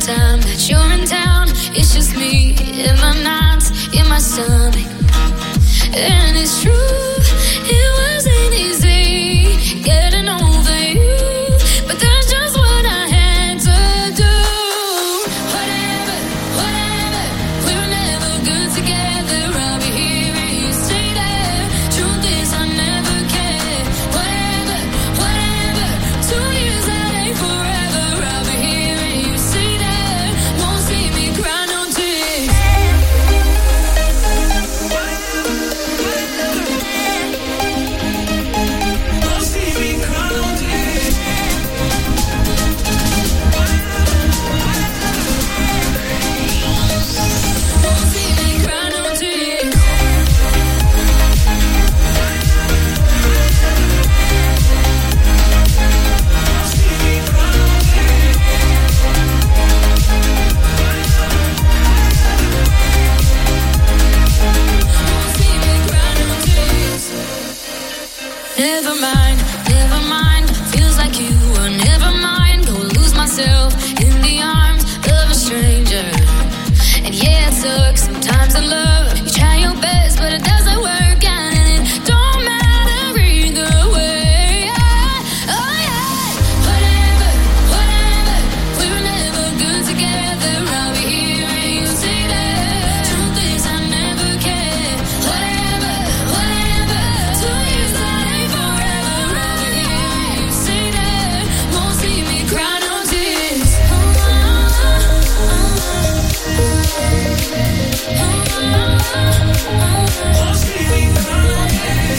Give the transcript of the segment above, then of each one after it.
time that you're in town, it's just me in my nights, in my stomach. And it's true, it wasn't easy getting over you, but that's just what I had to do. Whatever, we were never good together. I'll be here and you stay there. Truth is I never cared. Whatever, 2 years that ain't forever. I'll be here and you stay there. Won't see me cry no tears. Never mind, feels like you were never mine. Go lose myself in the arms of a stranger. And yeah, it sucks sometimes in love. You try your best, but it doesn't work out, and it don't matter either way. Oh yeah, whatever, we were never good together. I'll be here and you stay there. Truth is I never cared. Whatever, 2 years that ain't forever. I'll be here and you stay there. Won't see me cry no tears. Won't see me cry no tears.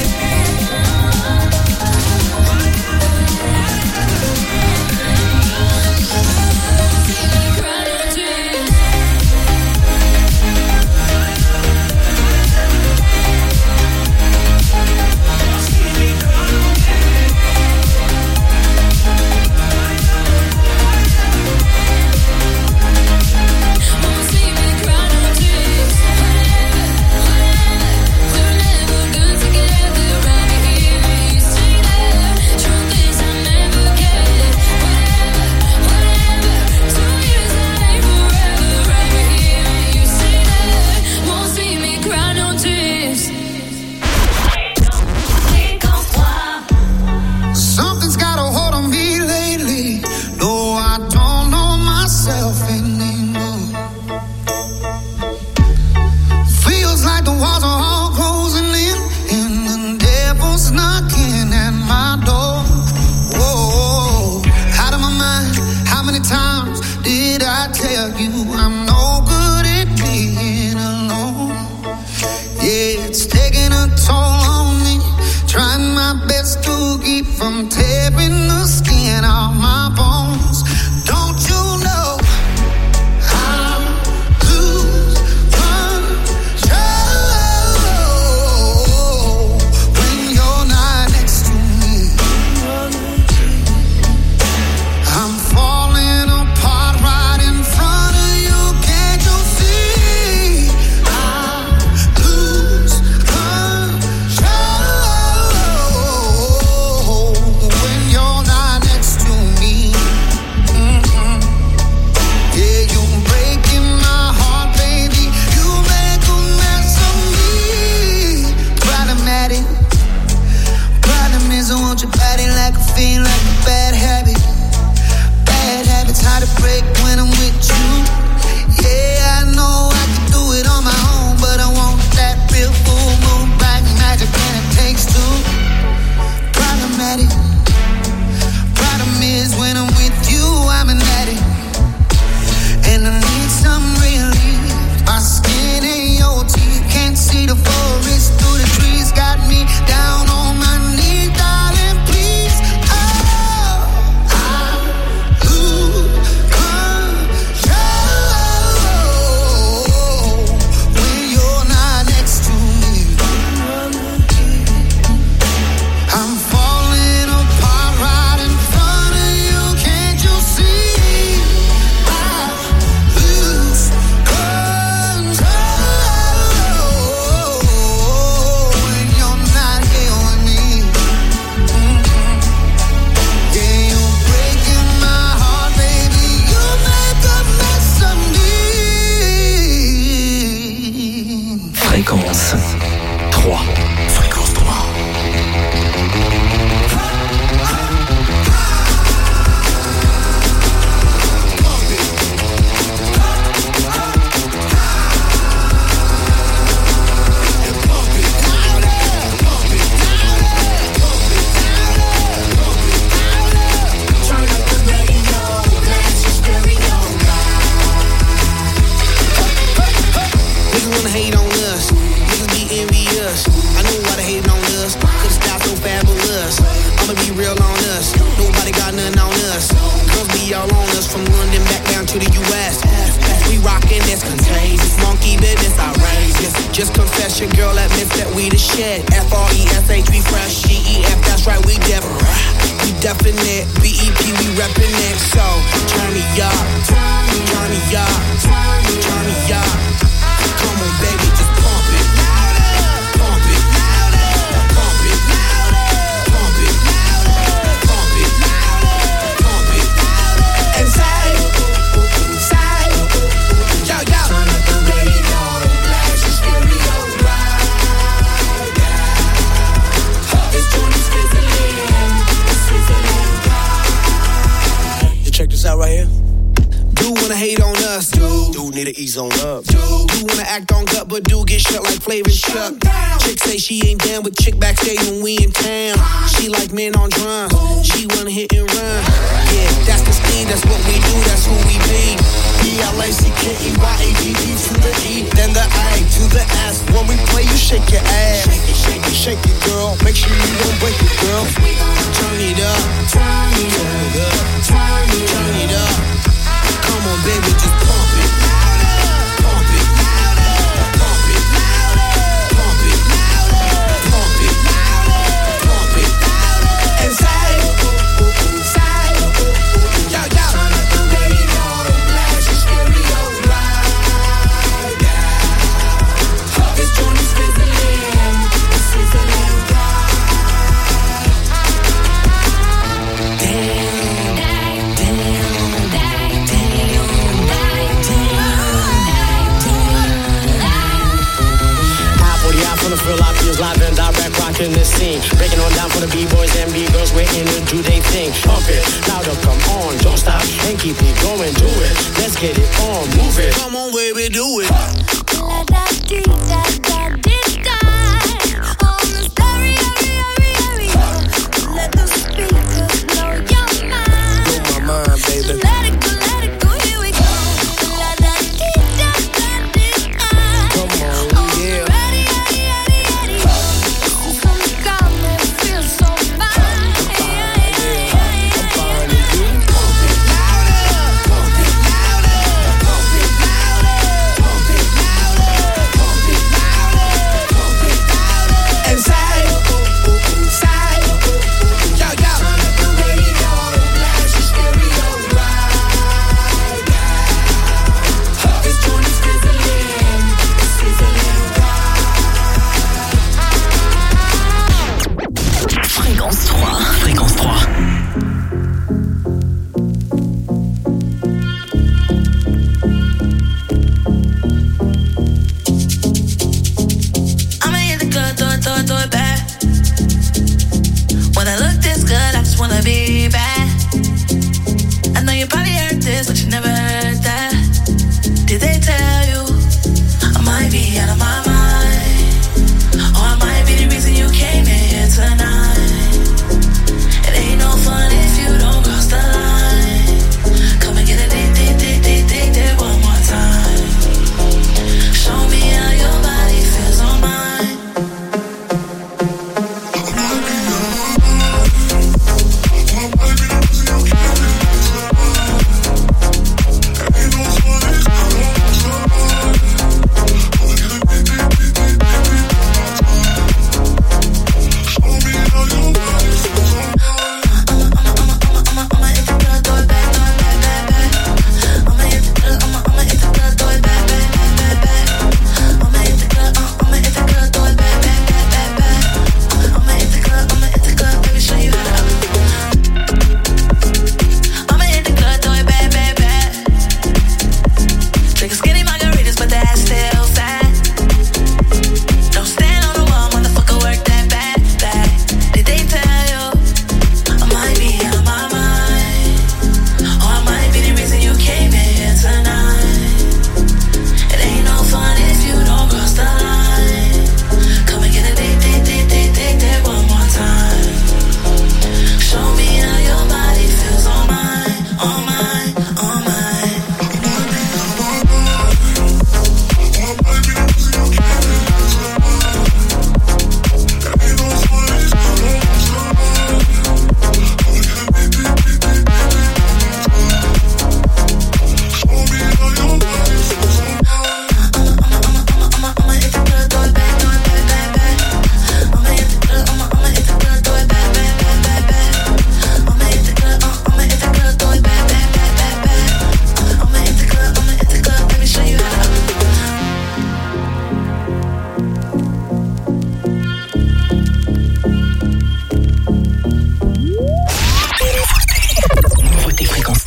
Something's got a hold on me lately. No, I don't know myself anymore. Feels like the walls are all closing in, and the devil's knocking at my door. Whoa, out of my mind. How many times did I tell you I'm no good at being alone? Yeah, it's taking a toll on me. Trying my best to keep from tearing the skin off my bones. Don't you know I lose control when you're not next to me? I'm falling apart right in front of you. Can't you see? I lose control when you're not next to me. 3. Fréquence 3. Just confess your girl admits that we the shit. F-R-E-S-H, we fresh. G-E-F, that's right, we definite. B-E-P, we reppin' it. So, turn me up, turn me up, turn me up. Come on, baby, just pump it. Pump it. Pump it. Pump it. Pump it. Pump it. And side. Yo, yo. Turn up the radio. Check this out right here. Do wanna hate on us, do need to ease on up. Do wanna act on gut, but do get shut like Flavor Chuck. Chick say she ain't down with chick backstage when we in town. She like men on drums, she wanna hit and run. Yeah, that's the speed, that's what we do, that's who we be. B-L-A-C-K-E-Y-A-D-D to the E, then the I to the S. When we play, you shake your ass. Shake it, girl. Make sure you don't break it, girl. Turn it up, turn it up, turn it up. Come on, baby, just pump it. Pump it. Pump it. Pump it. Pump it. Pump it. And side. Yo, yo. Turn up the radio, blast your stereo right now. This joint is sizzling, sizzling right. Feel like feels live and direct, rocking the scene. Breaking on down for the B-boys and B-girls, we're in to do they thing. Pump it, louder, come on, don't stop, and keep it going, do it. Let's get it on, move it. Come on, baby, do it. On the stereo, let the speakers blow your mind. Blow my mind, baby. Let it go, here we go. Come on, yeah.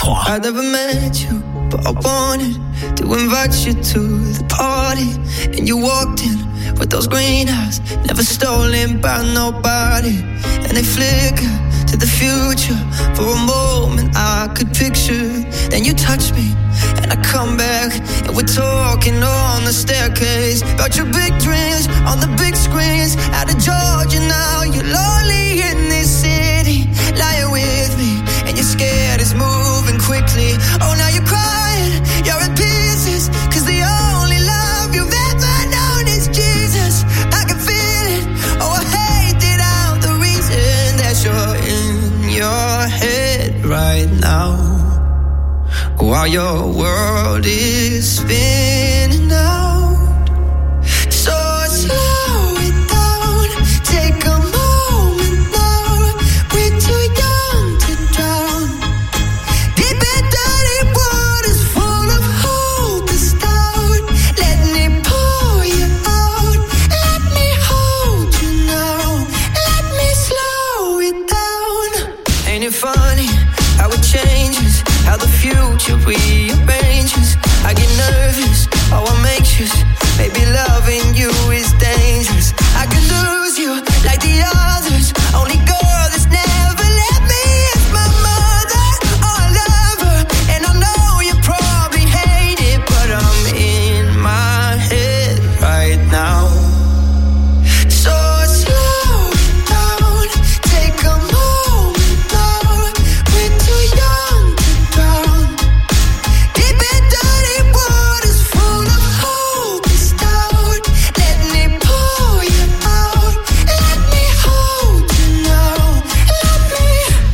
I never met you, but I wanted to invite you to the party. And you walked in with those green eyes, never stolen by nobody. And they flicker to the future. For a moment I could picture. Then you touch me and I come back, and we're talking on the staircase about your big dreams on the big screens. Out of Georgia now, you're lonely in this city, lying with me, and you're scared it's moving quickly. Oh, now you're crying, you're in pieces, 'cause the only love you've ever known is Jesus. I can feel it, oh, I hate it out, the reason that you're in your head right now, while your world is spinning out. So slow it down, take a moment now. We're too young to drown. Deep in dirty waters full of hope is down. Let me pull you out. Let me hold you now. Let me slow it down. Ain't it funny how it changes, how the future rearranges? I get nervous, oh I'm anxious. Maybe loving you is dangerous. I could lose you like the others. Only girl that's never let me is my mother. Oh, I love her, and I know you probably hate it, but I'm in my head right now. So slow it down, take a moment now. We're too young to drown. Deep in dirty waters full of hope is down. Let me pull you out. Let me hold you now. Let me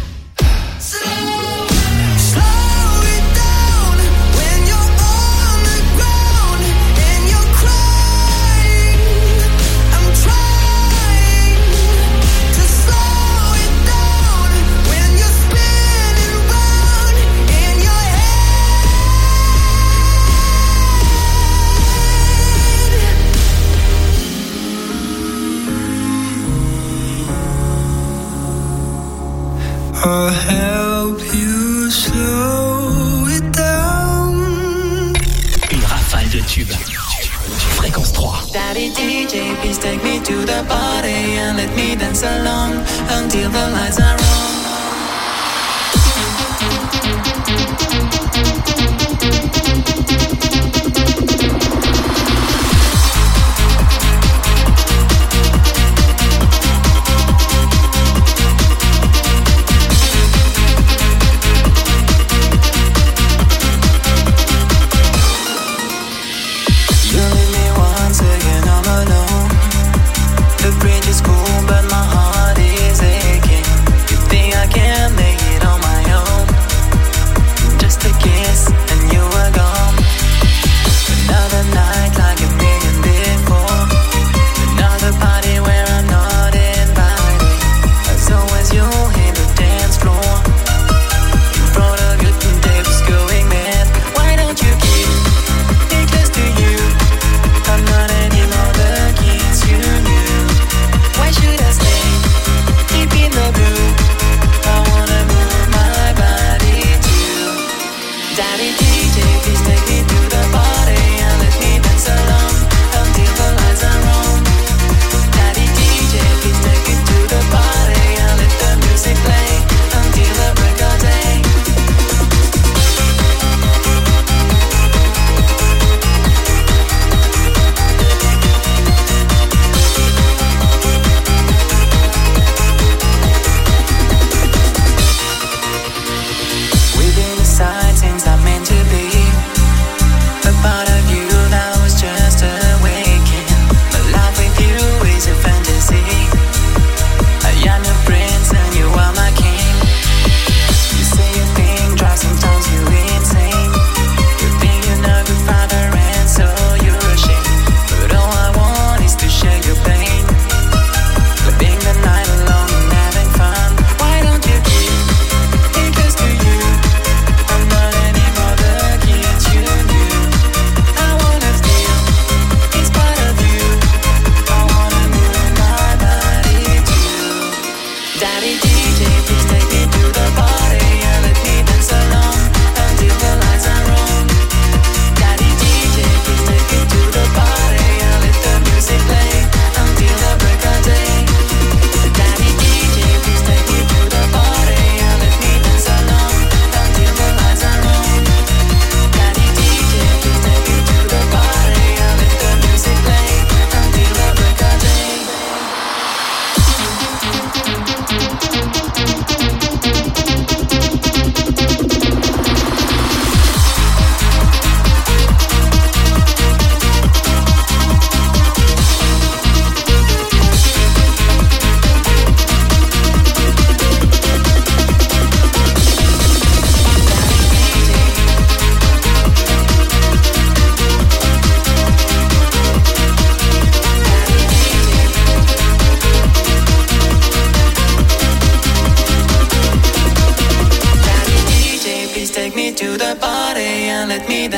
slow it down when you're on the ground and you're crying. I'm trying to slow it down when you're spinning round in your head. I'll help you slow it down. Une rafale de tubes. Fréquence 3. Daddy DJ, please take me to the party and let me dance along until the lights are on. You leave me once again, I'm alone. The bridge is cool, but my heart is aching. You think I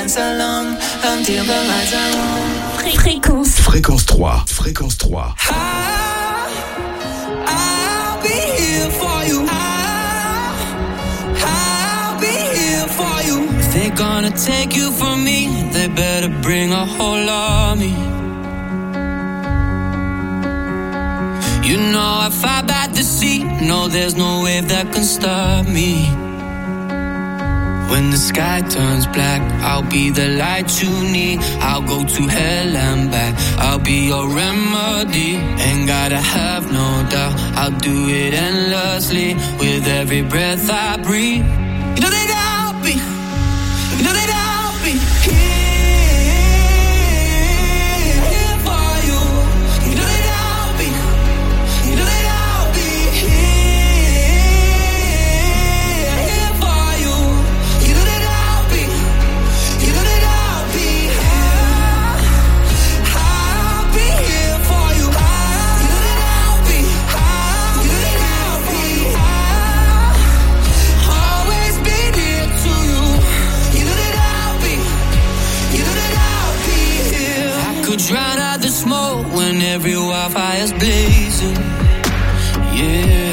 dance along until the lights are on. Fréquence 3. Fréquence 3. I'll be here for you. I'll be here for you. If they're gonna take you from me, they better bring a whole army. You know I fight by the sea. No, there's no wave that can stop me. When the sky turns black, I'll be the light you need. I'll go to hell and back, I'll be your remedy. Ain't gotta have no doubt, I'll do it endlessly. With every breath I breathe. You know that I'll be, you know that I'll be here for you. You know that I'll be, you know that I'll be here for you. You know that I'll be, you know that I'll be here. I'll be here for you. You know that I'll be, you know that I'll be always been here to you. You know that I'll be, you know that I'll be here. I could drown out the smoke when every wildfire's blazing. Yeah.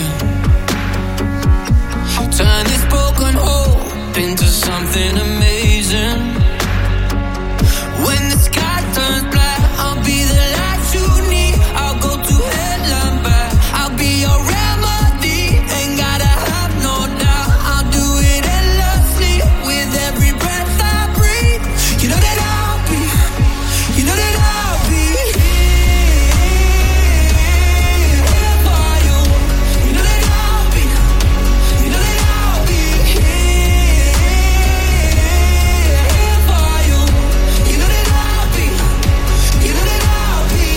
Turn this broken hope into something amazing. When the sky turns black, I'll be the light you need. I'll go to hell and back, I'll be your remedy. Ain't gotta have no doubt, I'll do it endlessly. With every breath I breathe. You know that I'll be, you know that I'll be here for you. You know that I'll be, you know that I'll be here for you. You know that I'll be, you know that I'll be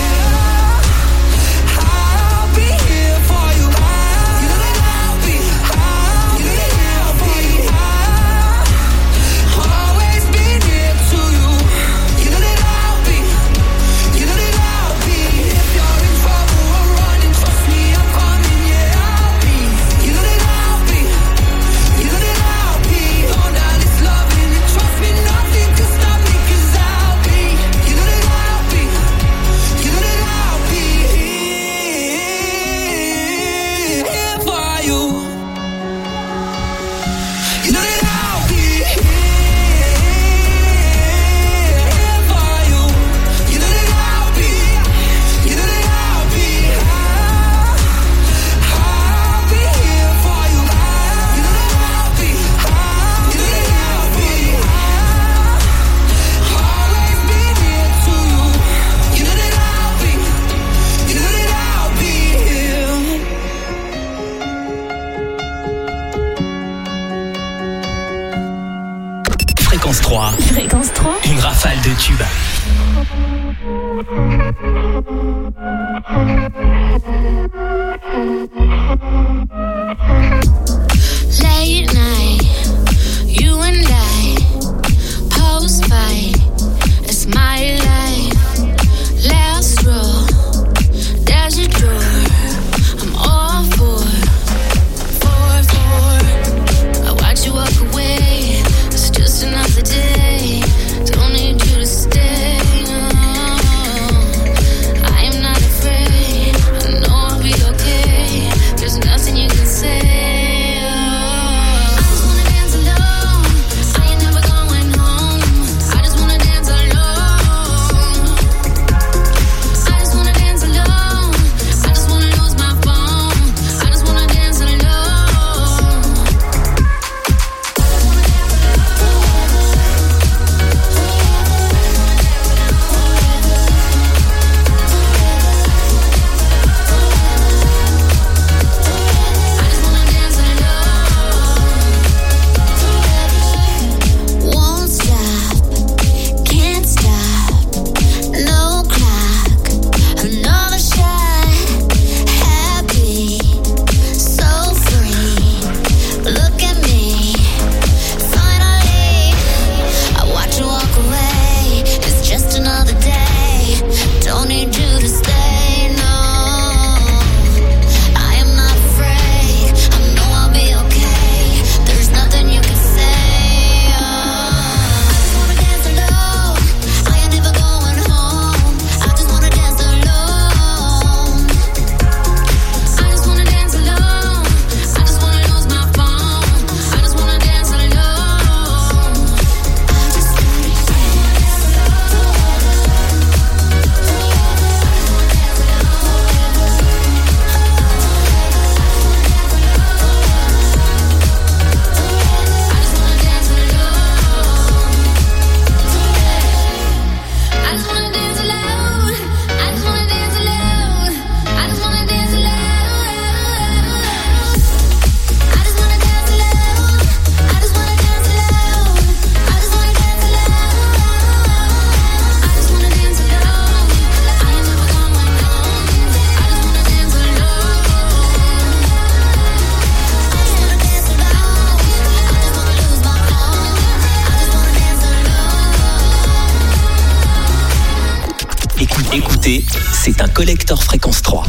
I'll be here for you. You know that I'll be, you know that I'll be always been here to you. You know that I'll be, you know that I'll be. If you're in trouble or running, trust me, I'm coming, yeah, I'll be. You know that I'll be, you know that I'll be. All that is loving and trust me, nothing can stop me, 'cause I'll be. You know that I'll be, you know that I'll be here for you. You know that I'll be here for you. You know that I'll be, you know that I'll be I'll be here for you. You know that I'll be, you know that I'll be always been here to you. You know that I'll be, you know that I'll be here. Fréquence 3. Fréquence 3. Une rafale de tubes. Late night, you and I, post fight, it's my life. Last row, there's your door. I'm all for. I watch you walk away. It's just another day. Don't need you to stay. I am not afraid. c'est un collector fréquence 3.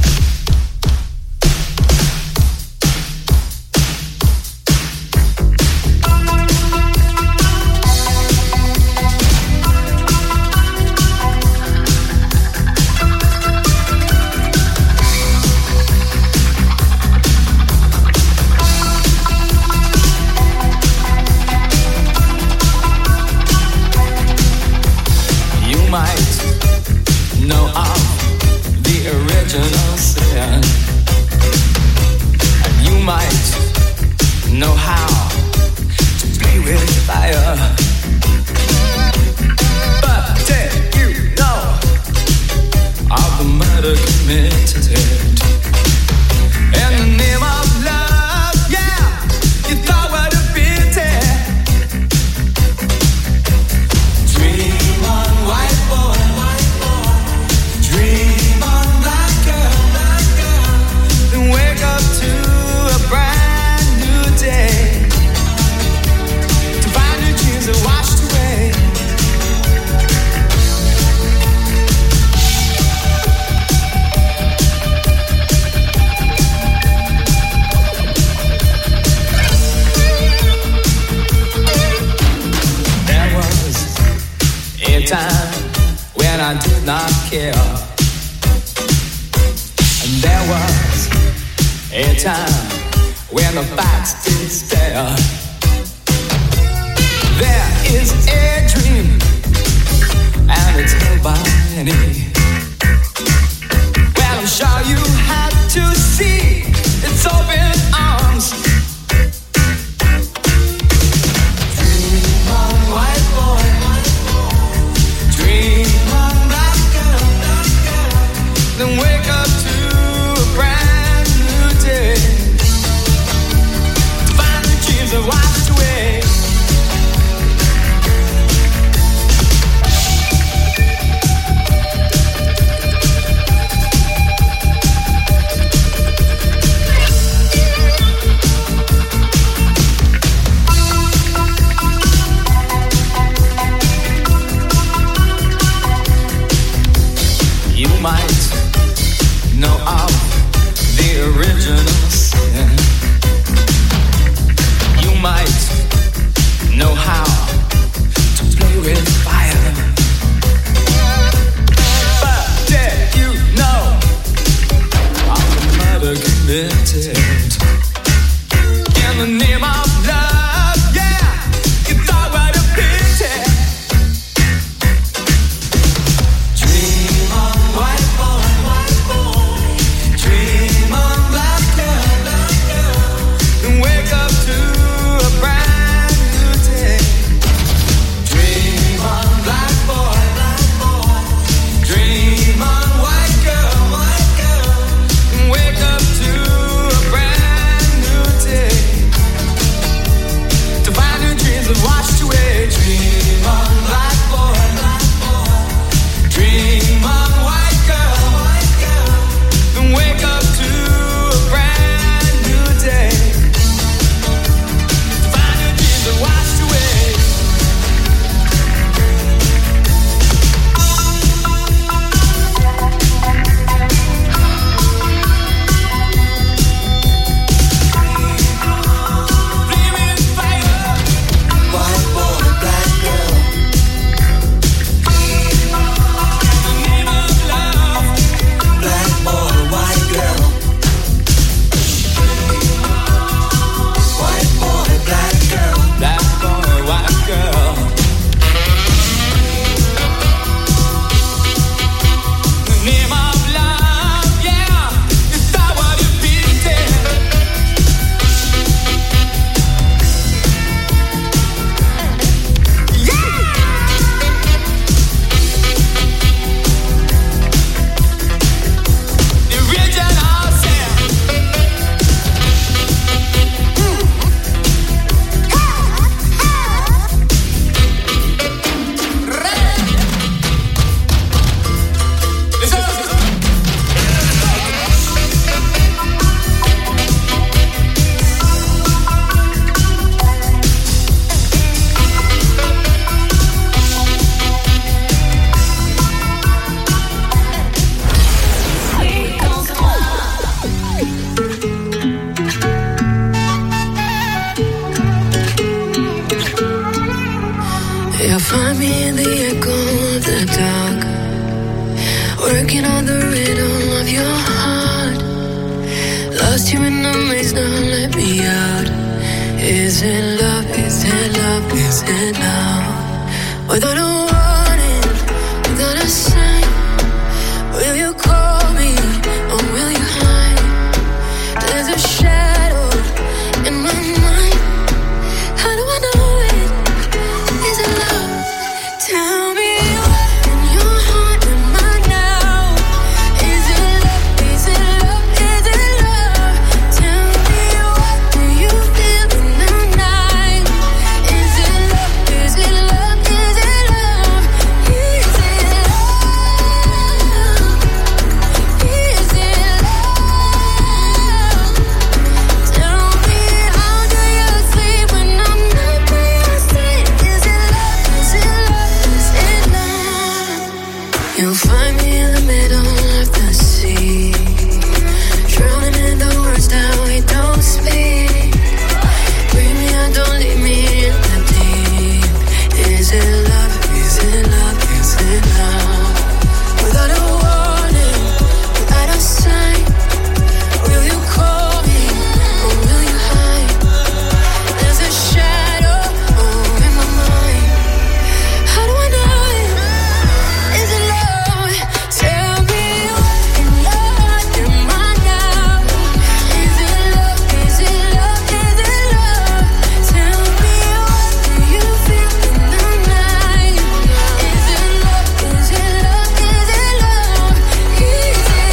Lost you in the maze, now let me out. Is it love, is it love, is it love? Without a warning, without a sign, will you call me or will you hide? There's a shadow in my mind. How do I know it? Is it love? Tell me what in your heart am I now? Is it love? Is it love? Is it love? Tell me what do you feel in the night? Is it love? Is it love? Is it love? Is it love? Is it love? Tell me how do you sleep when I'm not by your side? Is it love? Is it love? Is it love? You'll find me in the middle of the sea, drowning in the words that we don't speak. Bring me out, don't leave me in the deep. Is it love? Is it love? Is it love? Without a warning, without a sign, will you call me or will you hide? There's a shadow in my mind. How do I know it? Is it love? Tell me what in love am I now? Is it love? Is it love? Is it love? Tell me what do you feel in the night? Is it love? Is it love? Is it love? Is it love? Is it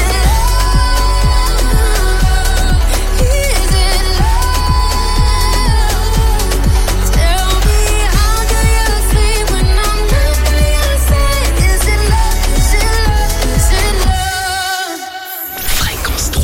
love? Tell me how do you sleep when I'm not by your side? Is it love? Is it love? Is it love? Fréquence 3.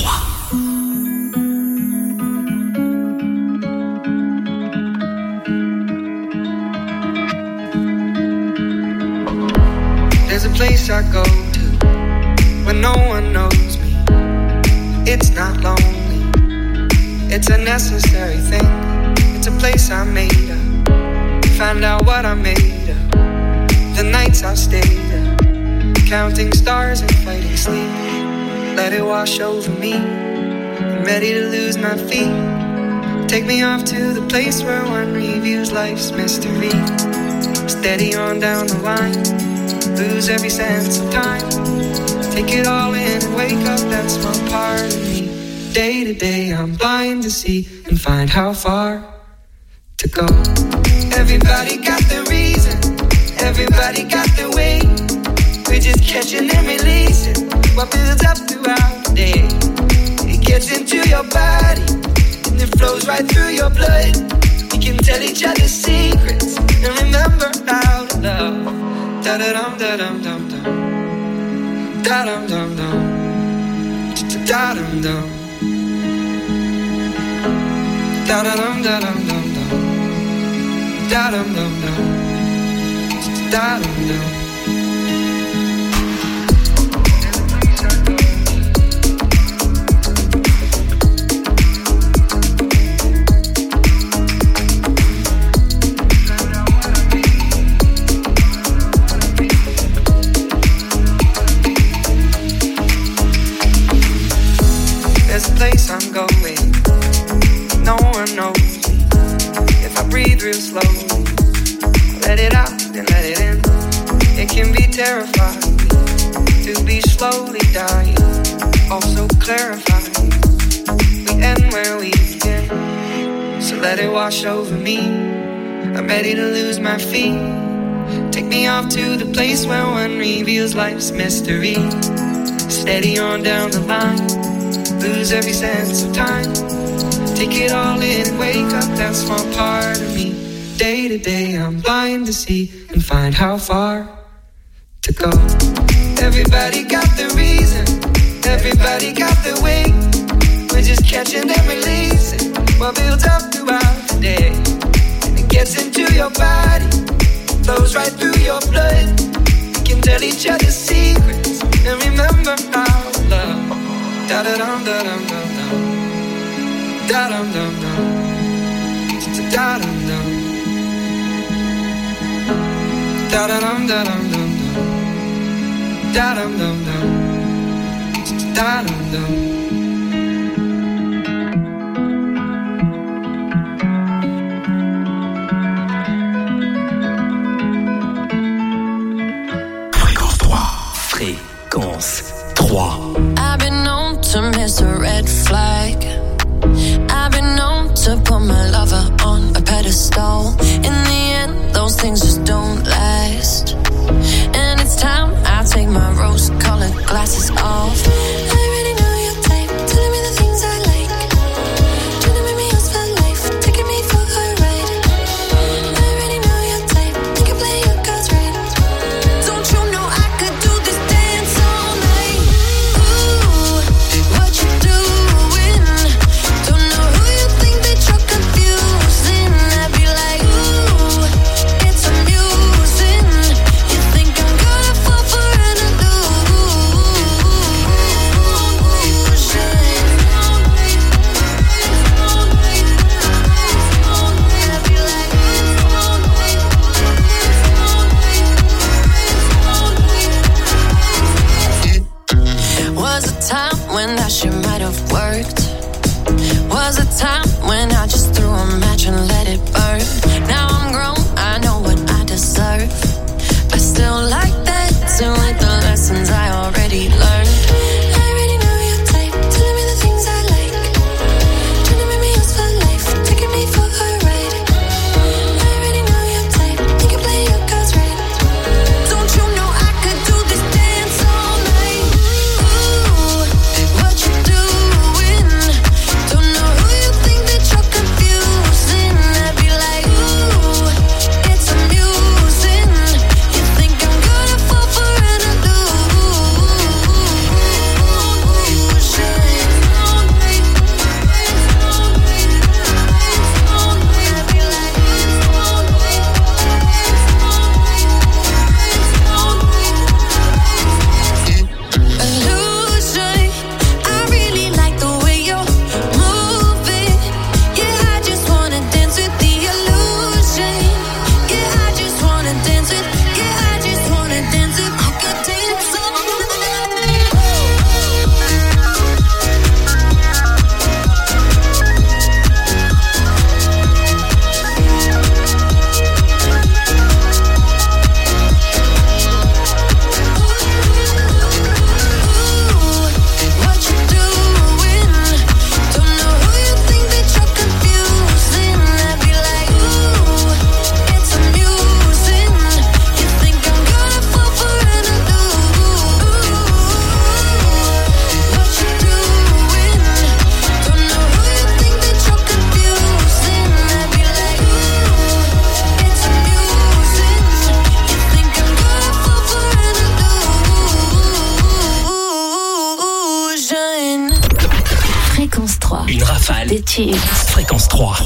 There's a place I go to when no one knows me. It's not lonely, it's a necessary thing. It's a place I made up, find out what I made of. The nights I've stayed up, counting stars and fighting sleep. Let it wash over me, I'm ready to lose my feet. Take me off to the place where one reviews life's mystery. Steady on down the line, lose every sense of time. Take it all in and wake up, that's my part of me. Day to day I'm blind to see and find how far to go. Everybody got their reason, everybody got their way. We're just catching and releasing what builds up throughout the day. It gets into your body and it flows right through your blood. We can tell each other secrets and remember how to love. Da-da-dum, da-dum, dum, dum. Da-dum, dum, dum. Da-dum, dum. Da-da-dum, da-dum, dum, dum. Da-dum, dum, dum. Da-dum, dum. There's a place I'm going, no one knows me. If I breathe real slowly, let it out and let it in. It can be terrifying to be slowly dying, also clarifying. We end where we begin, so let it wash over me. I'm ready to lose my feet. Take me off to the place where one reveals life's mystery. Steady on down the line, lose every sense of time. Take it all in and wake up, that's my part of me. Day to day I'm blind to see and find how far to go. Everybody got their reason, everybody got their way. We're just catching and releasing what builds up throughout the day. And it gets into your body, flows right through your blood. We can tell each other secrets and remember how to love. Da-da-dum, da-dum, dum, dum. Da-dum, dum, dum. Da-dum, dum. Da-da-dum, da-dum, dum, dum. Da-dum, dum, dum. Da-dum, dum. to miss a red flag. I've been known to put my lover on a pedestal. In the end, those things just don't last. And it's time I take my rose-colored glasses off. I already know your type, telling me the things I like. Trying to make me yours for life, taking me for a ride. I already know your type, you can play your cards right. Don't you know I could do this dance all night? Ooh, what you doing? Don't know who you think that you're confusing. I'd be like, ooh, it's amusing. You think I'm gonna fall for an illusion? I'd be like, was a time when that shit might have worked. Was a time when I just threw a match and let it burn. Now I'm grown, I know what I deserve. I still like dancing with the lessons I already learned. I already know your type, telling me the things I like. Trying to make me yours for life, taking me for a ride. I already know your type, you can play your cards right. Don't you know I could do this dance all night? Ooh, what you doing? Don't know who you think that you're confusing. I'd be like, ooh, it's amusing. You think I'm gonna fall for an illusion? I'd be like, illusion. I really like the way you're moving. Yeah, I just wanna dance with the illusion. Yeah, I just wanna dance with. Yeah, I just wanna dance with. I could dance all what you doing? Don't know who you think that you're confusing. I'd be like, ooh, it's amusing. You think I'm gonna fall for an illusion? What you doing? Don't know who you think that you're confusing. I'd be like, ooh, it's amusing. You think I'm gonna fall for an illusion? Fréquence 3. Une rafale. Des tubes. Fréquence 3.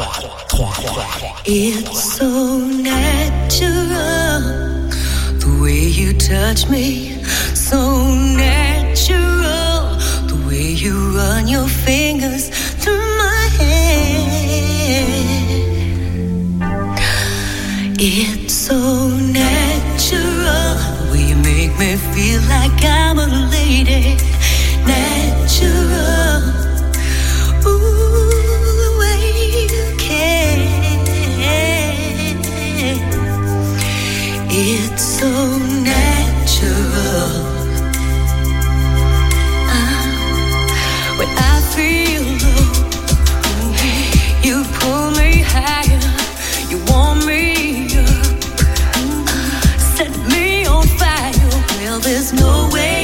It's so natural, the way you touch me. So natural, the way you run your fingers through my hair. It's so natural, the way you make me feel like I'm a lady. Natural, ooh, the way you care. It's so natural. When I feel low, you pull me higher. You warm me up, set me on fire. Well, there's no way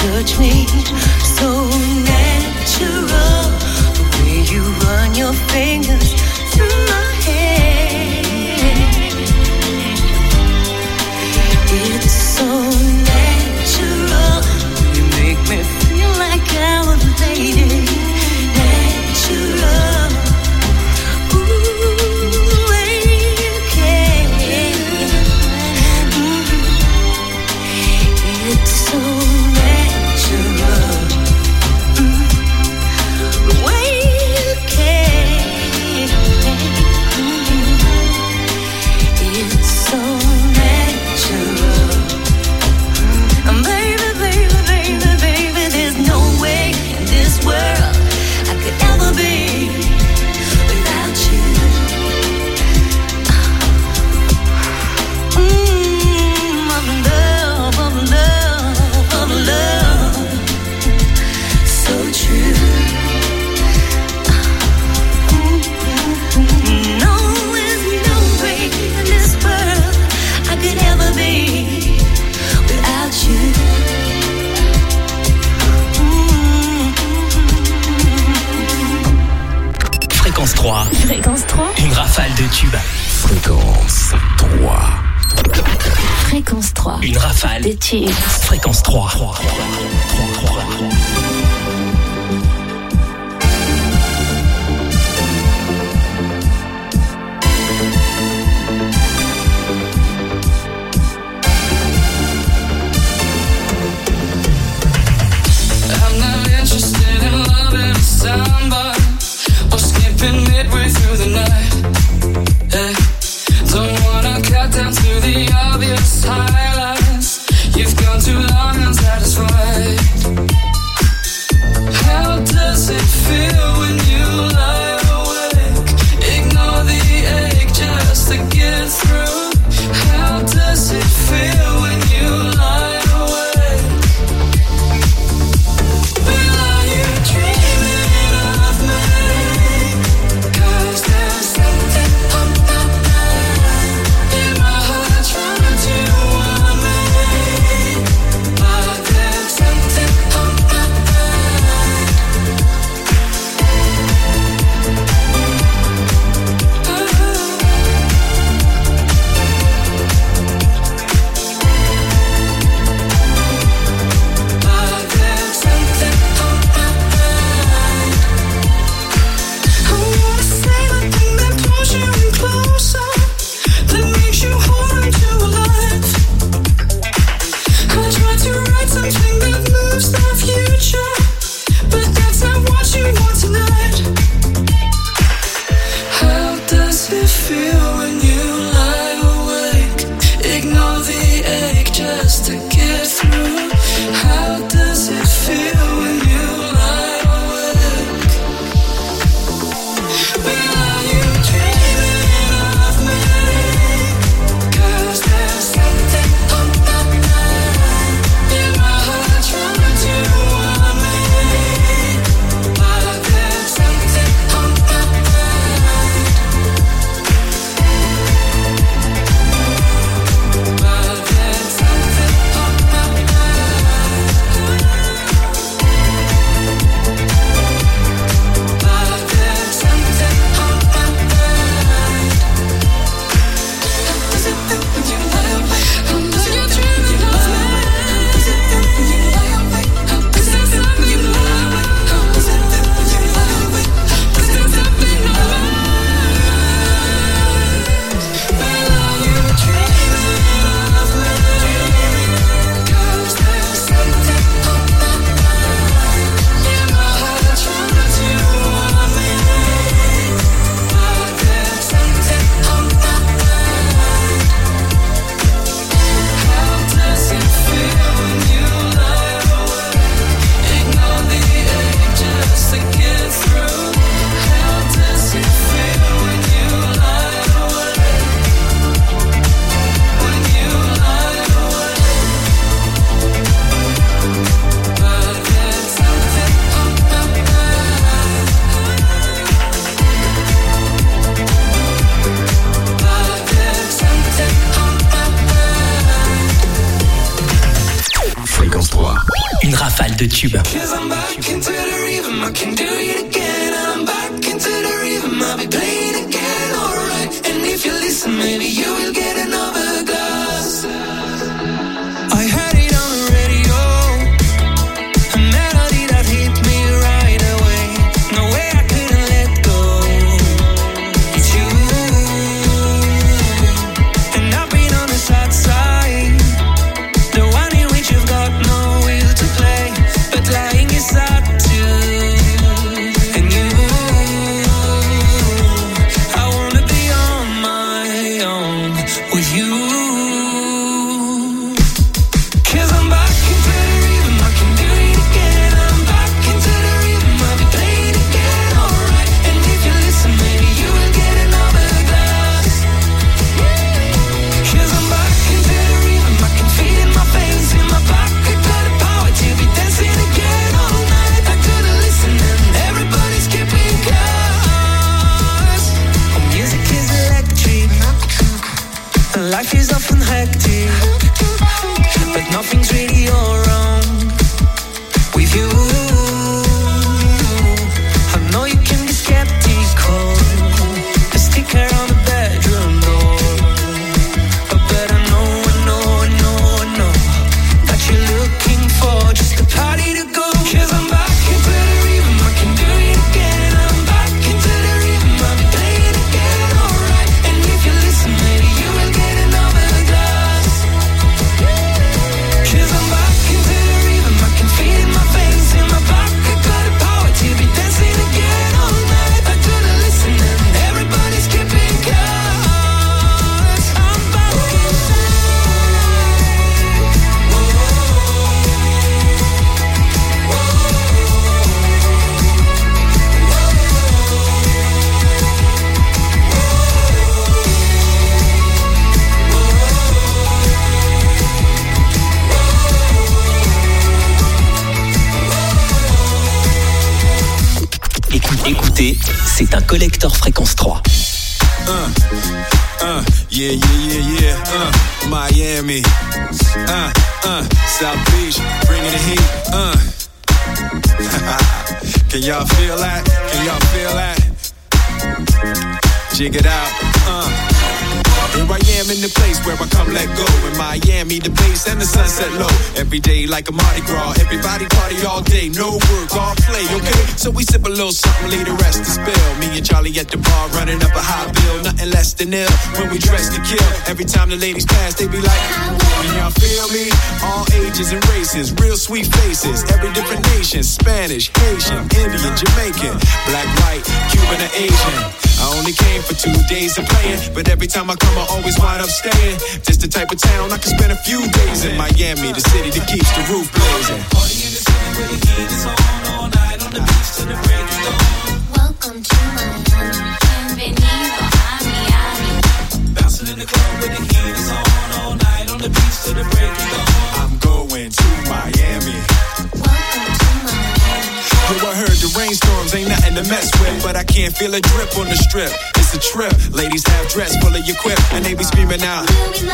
touch me, so natural. The way you run your fingers through my hair, it's so natural. You make me feel like I was lady. Natural. Ooh, okay. It's so natural. The way you care. It's so natural. Baby, baby, baby, baby, there's no way in this world I could ever be without you. Of love, of love, of love, so true. No, there's no way in this world I could ever be without you. Fréquence 3. Fréquence 3. Une rafale de tubes. Fréquence 3. Fréquence 3. Une rafale de tubes. Fréquence 3. I'm not interested in loving somebody or skipping midway through the night. Hey, don't wanna cut down to the obvious highlights. You've gone too long unsatisfied. Une rafale de tubes. Maybe you will get another glass. I heard it on the radio, a melody that hit me right away. No way I couldn't let go. It's you, and I've been on the sad side, the one in which you've got no will to play, but lying is sad too. And you, I wanna be on my own with you. 'Cause I'm back into the rhythm, I can do it again. I'm back into the rhythm, I'll be playing again, alright. And if you listen, maybe you will get another glass. 'Cause I'm back into the rhythm, I can feel it in my veins, in my back. I got the power to be dancing again all night. I couldn't listen and everybody's keeping close. Music is electric, life is often hectic, but nothing's really all wrong with you. I know you can be skeptical, a sticker on the bedroom door, but I know that you're looking for just a party to go. 'Cause I'm back into the rhythm, I can do it again. I'm back into the rhythm, I'll be playing again, alright. And if you listen, maybe you will get another glass. 'Cause I'm back into the rhythm, I can feel it in my veins, in my back. I got the power to be dancing again all night. I couldn't listen and everybody's keeping close. I'm back inside. Écoutez, c'est un collector Fréquence 3. Yeah. Miami. South Beach, bringing the heat. Can y'all feel that? Jig it out. Here I am in the place where I come let go. In Miami, the bass and the sunset low. Every day like a Mardi Gras. Everybody party all day, no work, all play, okay? So we sip a little something, leave the rest to spill. Me and Charlie at the bar running up a high bill. Nothing less than ill when we dress to kill. Every time the ladies pass, they be like, can y'all feel me? All ages and races, real sweet faces. Every different nation, Spanish, Haitian, Indian, Jamaican, black, white, Cuban, or Asian. I only came for 2 days of playing, but every time I come I always wind up staying. Just the type of town I can spend a few days in. Miami, the city that keeps the roof blazing. Party in the city where the heat is on all night on the beach till the break of dawn. Welcome to Miami, bienvenido a Miami. Bouncing in the club where the heat is on all night on the beach till the break of dawn. I'm going to Miami. Welcome to Miami. Yo, I heard the rainstorms ain't nothing to mess with, but I can't feel a drip on the strip. It's a trip. Ladies have dress full of your quip, and they be screaming out.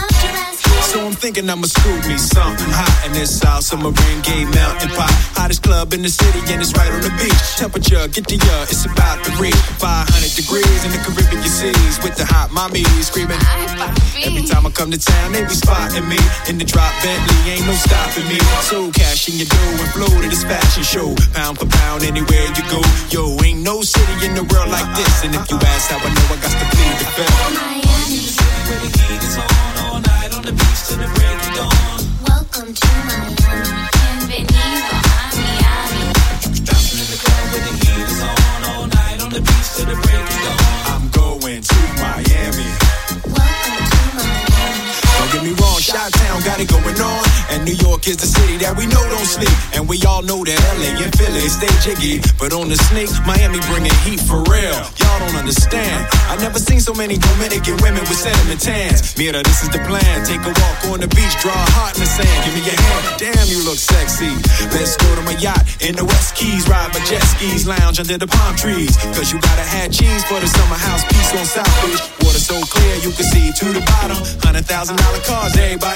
So I'm thinking I'ma scoop me something hot in this South Submarine Gay Mountain Pot. Hottest club in the city, and it's right on the beach. Temperature, get the it's about to reach 500 degrees in the Caribbean seas with the hot mommies screaming. Every time I come to town, they be spotting me in the drop Bentley, ain't no stopping me. So cash in your dough and flow to this fashion show. Pound for pound, anywhere you go. Yo, ain't no city in the world like this. And if you ask how I know, I got to plead the fifth. Miami, the city where the heat is on all night on the beach till the break of dawn. Welcome to Miami, bienvenido a Miami. Bouncing in the club where the heat is on all night on the beach till the break of dawn. I'm going to Miami. Welcome to Miami. Don't get me wrong, Chi-Town got it going on. And New York is the city that we know don't sleep. And we all know that LA and Philly stay jiggy. But on the sneak, Miami bringing heat for real. Y'all don't understand. I never seen so many Dominican women with sentiment tans. Mira, this is the plan. Take a walk on the beach, draw a heart in the sand. Give me your hand. Damn, you look sexy. Let's go to my yacht in the West Keys. Ride my jet skis, lounge under the palm trees. Cause you gotta have cheese for the summer house piece on South Beach. Water so clear you can see to the bottom. $100,000 cars, everybody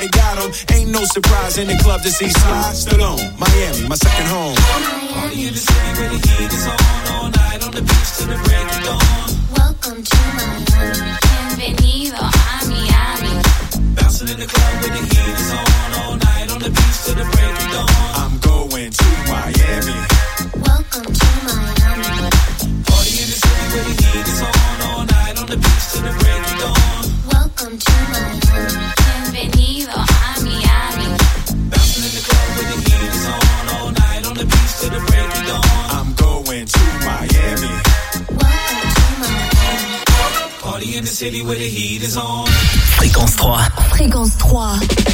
everybody got them. Ain't no surprise in the club to see Sly Stallone. Miami, my second home. Party in the city where the heat is on. All night on the beach till the break of dawn. Welcome to Miami. Bienvenido a Miami. Bouncing in the club where the heat is on. All night on the beach till the break of dawn. I'm going to Miami. Welcome to Miami. Party in the city where the heat is on. All night on the beach till the break of dawn. Welcome to Miami. Bienvenido a Miami. Bouncing in the club where the heat is on. All night on the beach till the break of dawn. I'm going to Miami. Welcome to Miami. Party in the city where the heat is on. Fréquence 3. Fréquence 3.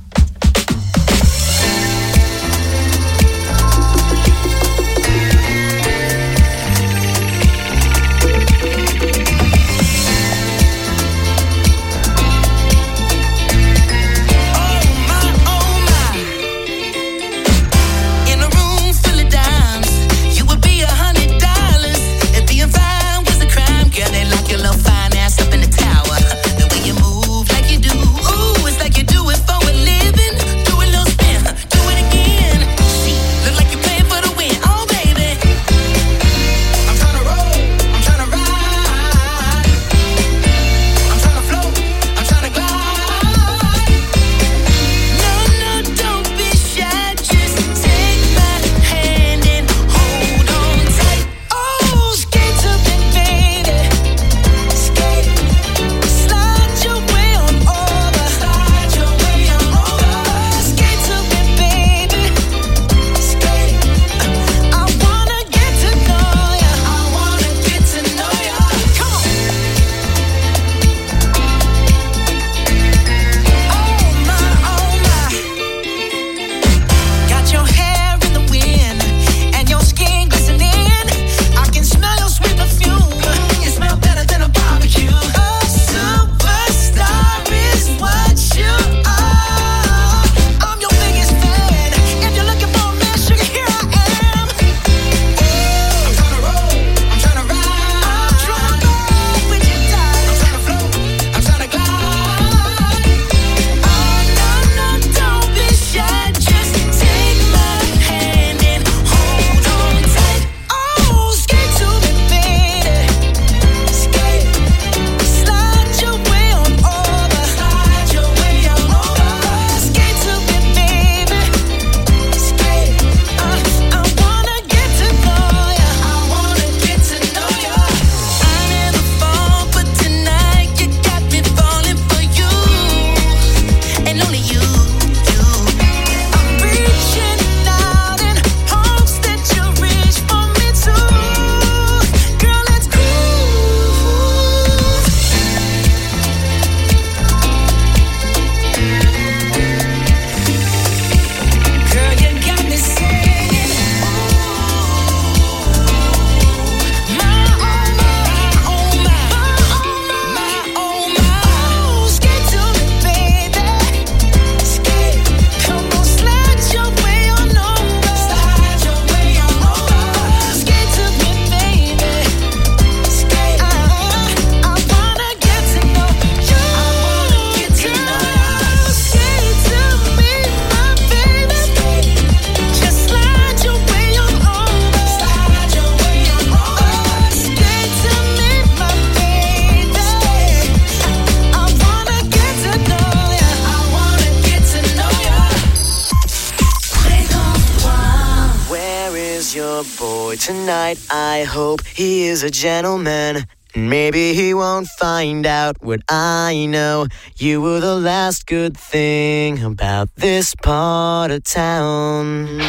Tonight I hope he is a gentleman. Maybe he won't find out what I know. You were the last good thing about this part of town.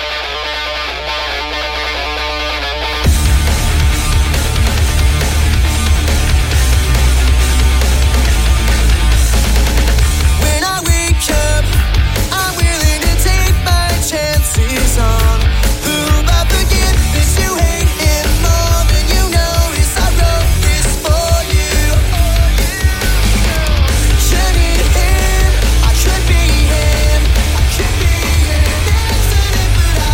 When I wake up, I'm willing to take my chances on who about forgiveness you hate him more than you notice. I wrote this for you. Should be him, I could be him. I could be an accident, but I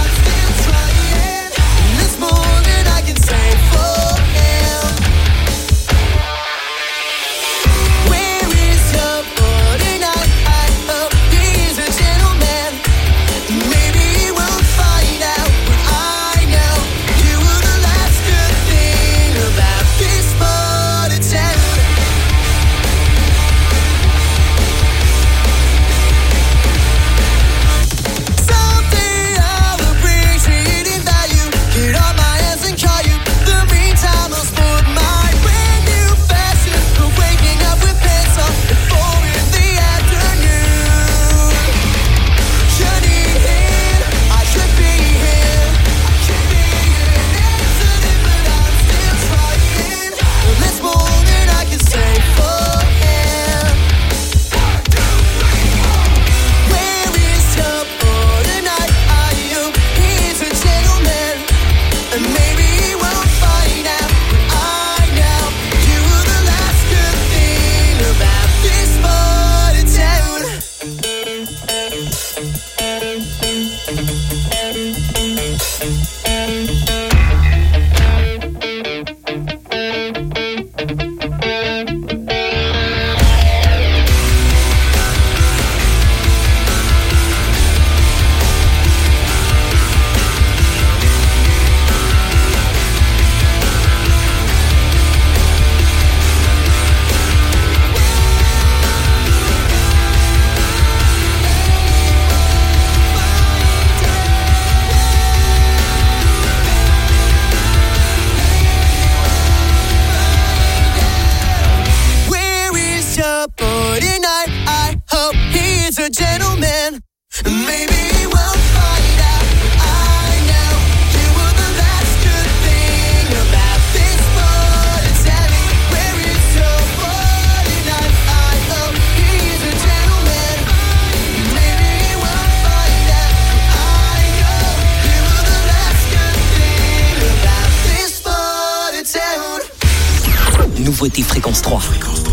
Nouveauté Fréquence 3.